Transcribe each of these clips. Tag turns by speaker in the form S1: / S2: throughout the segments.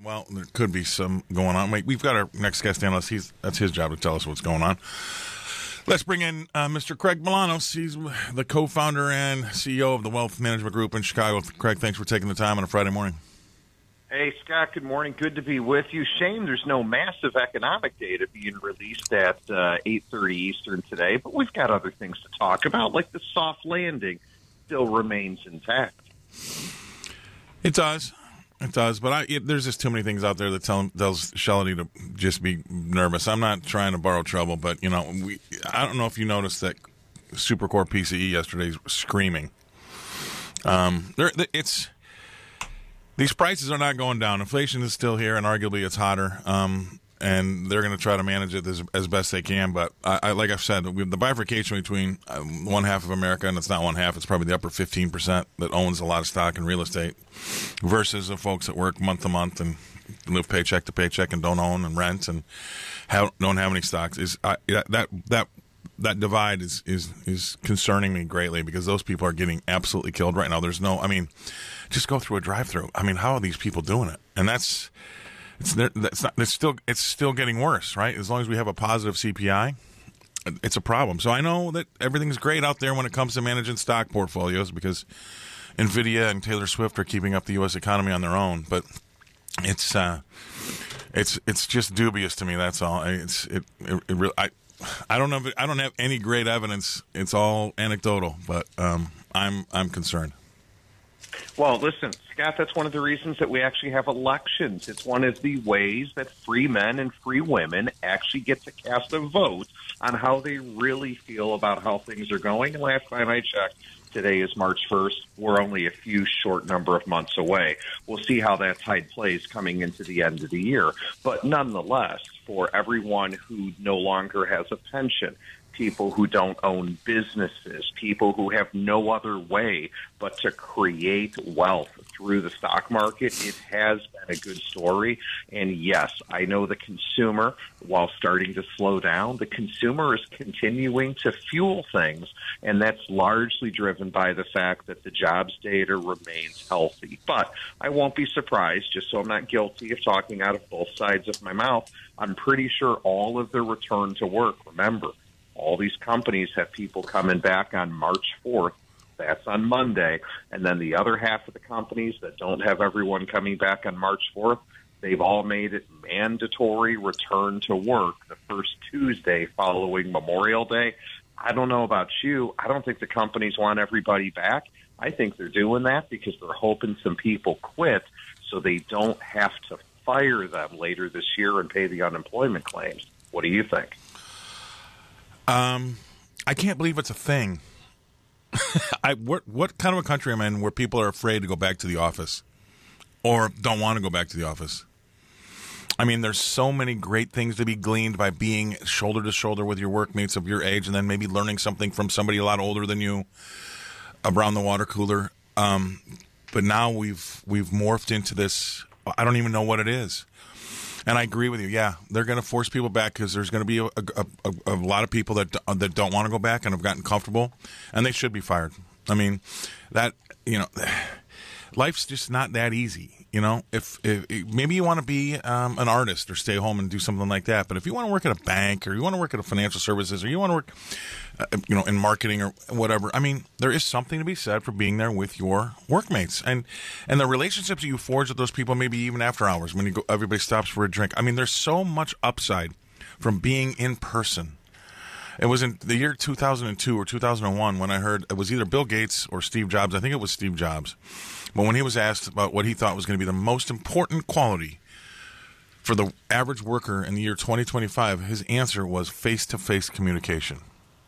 S1: Well, there could be some going on. We've got our next guest analyst. That's his job to tell us what's going on. Let's bring in Mr. Craig Milanos. He's the co-founder and CEO of the Wealth Management Group in Chicago. Craig, thanks for taking the time on a Friday morning.
S2: Hey, Scott, good morning. Good to be with you. Shame there's no massive economic data being released at 8:30 Eastern today, but we've got other things to talk about, like the soft landing still remains intact.
S1: It does. It does, but there's just too many things out there that tells Shelley to just be nervous. I'm not trying to borrow trouble, but, I don't know if you noticed that Supercore PCE yesterday's screaming. These prices are not going down. Inflation is still here, and arguably it's hotter. And they're going to try to manage it as best they can. But like I've said, the bifurcation between one half of America, and it's not one half, it's probably the upper 15% that owns a lot of stock and real estate, versus the folks that work month to month and live paycheck to paycheck and don't own and rent and don't have any stocks. That divide is concerning me greatly, because those people are getting absolutely killed right now. Just go through a drive-through. How are these people doing it? And it's still getting worse, right? As long as we have a positive CPI, it's a problem. So I know that everything's great out there when it comes to managing stock portfolios, because Nvidia and Taylor Swift are keeping up the U.S. economy on their own. But it's just dubious to me. That's all. I don't know. I don't have any great evidence. It's all anecdotal, but I'm concerned.
S2: Well, listen, Scott, that's one of the reasons that we actually have elections. It's one of the ways that free men and free women actually get to cast a vote on how they really feel about how things are going. And last time I checked, today is March 1st. We're only a few short number of months away. We'll see how that tide plays coming into the end of the year. But nonetheless, for everyone who no longer has a pension, people who don't own businesses, people who have no other way but to create wealth through the stock market, it has been a good story. And yes, I know the consumer, while starting to slow down, the consumer is continuing to fuel things, and that's largely driven by the fact that the jobs data remains healthy. But I won't be surprised, just so I'm not guilty of talking out of both sides of my mouth, I'm pretty sure all of the return to work, remember, all these companies have people coming back on March 4th. That's on Monday. And then the other half of the companies that don't have everyone coming back on March 4th, they've all made it mandatory return to work the first Tuesday following Memorial Day. I don't know about you. I don't think the companies want everybody back. I think they're doing that because they're hoping some people quit so they don't have to fire them later this year and pay the unemployment claims. What do you think?
S1: I can't believe it's a thing. What kind of a country am I in where people are afraid to go back to the office or don't want to go back to the office? There's so many great things to be gleaned by being shoulder to shoulder with your workmates of your age, and then maybe learning something from somebody a lot older than you around the water cooler. But now we've morphed into this. I don't even know what it is. And I agree with you. Yeah, they're going to force people back because there's going to be a lot of people that don't want to go back and have gotten comfortable, and they should be fired. Life's just not that easy. If maybe you want to be an artist or stay home and do something like that, but if you want to work at a bank or you want to work at a financial services or you want to work, in marketing or whatever, there is something to be said for being there with your workmates and the relationships that you forge with those people, maybe even after hours when everybody stops for a drink. There's so much upside from being in person. It was in the year 2002 or 2001 when I heard it was either Bill Gates or Steve Jobs. I think it was Steve Jobs. But when he was asked about what he thought was going to be the most important quality for the average worker in the year 2025, his answer was face-to-face communication.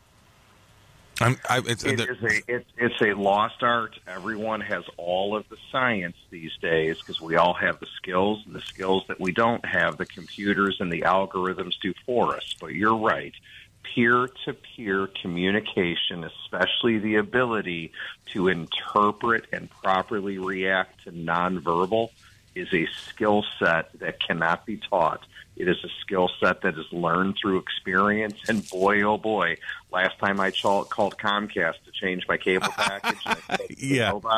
S2: It's a lost art. Everyone has all of the science these days because we all have the skills, and the skills that we don't have, the computers and the algorithms do for us. But you're right. Peer-to-peer communication, especially the ability to interpret and properly react to nonverbal, is a skill set that cannot be taught. It is a skill set that is learned through experience. And boy, oh boy, last time I called Comcast to change my cable package, and I said,
S1: yeah.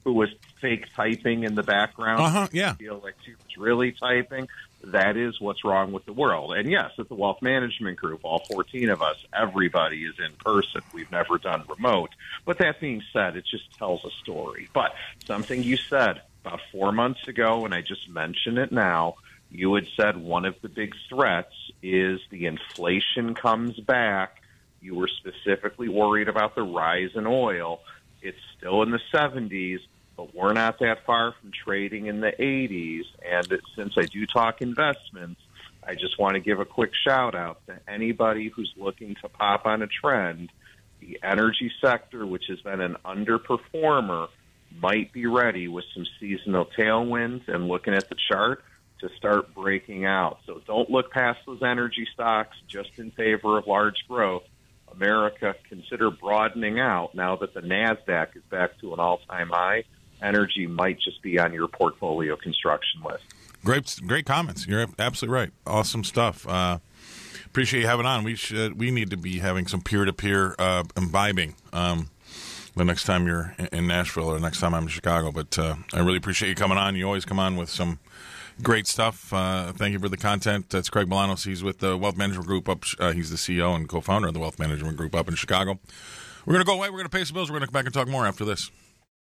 S2: who was fake typing in the background.
S1: Yeah.
S2: Feel like she was really typing. That is what's wrong with the world. And yes, at the Wealth Management Group, all 14 of us, everybody is in person. We've never done remote. But that being said, it just tells a story. But something you said about 4 months ago, and I just mention it now, you had said one of the big threats is the inflation comes back. You were specifically worried about the rise in oil. It's still in the 70s, but we're not that far from trading in the 80s. And since I do talk investments, I just want to give a quick shout out to anybody who's looking to pop on a trend. The energy sector, which has been an underperformer, might be ready with some seasonal tailwinds and looking at the chart to start breaking out. So don't look past those energy stocks just in favor of large growth. America, consider broadening out now that the NASDAQ is back to an all-time high. Energy might just be on your portfolio construction list.
S1: Great comments. You're absolutely right. Awesome stuff. Appreciate you having on. We need to be having some peer-to-peer imbibing the next time you're in Nashville or next time I'm in Chicago. But I really appreciate you coming on. You always come on with some great stuff. Thank you for the content. That's Craig Milanos. He's with the Wealth Management Group up. He's the CEO and co-founder of the Wealth Management Group up in Chicago. We're going to go away. We're going to pay some bills. We're going to come back and talk more after this.